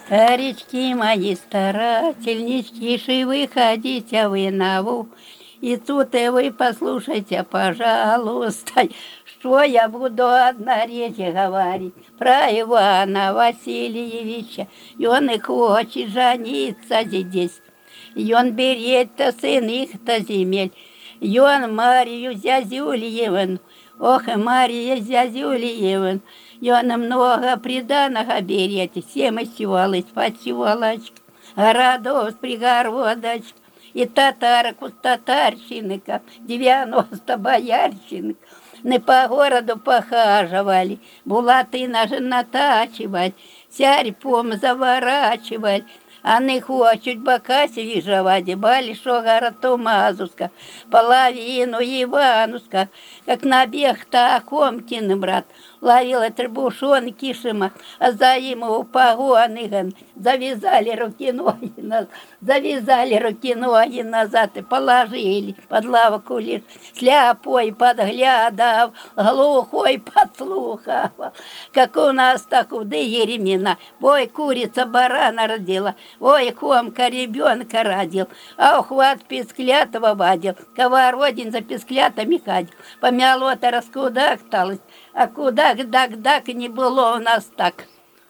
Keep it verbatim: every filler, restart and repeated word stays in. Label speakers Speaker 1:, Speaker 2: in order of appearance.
Speaker 1: Старички мои старательнички, выходите вы на ву. И тут и вы послушайте, пожалуйста, что я буду одна речь говорить про Ивана Васильевича. И он и хочет жениться здесь. И он берет-то сын их-то земель. И он Марию Зязюльевну, ох, Мария Зязюльевна, и он много приданого берет, семь сёлочек, посёлочек, городов с пригородочек, и татарок с татарщинников, девяносто боярщинок. Не по городу похаживали, булаты наши натачивать, сярьпом заворачивать. А не хочуть бока свіжавати, большого Томазуска, половину Ивануска, как набег Тахомкин брат, ловила требушон кишима, а за ему погоны завязали руки-ноги назад, завязали руки-ноги назад и положили под лавку лишь, сляпой подглядав, глухой подслухав, как у нас так в Еремина, ой, курица барана родила, ой, Хомка ребенка родил, а ухват писклятого водил, ковородин за писклятами ходил, помялота раскудахталась, а кудак-дак-дак не было у нас так.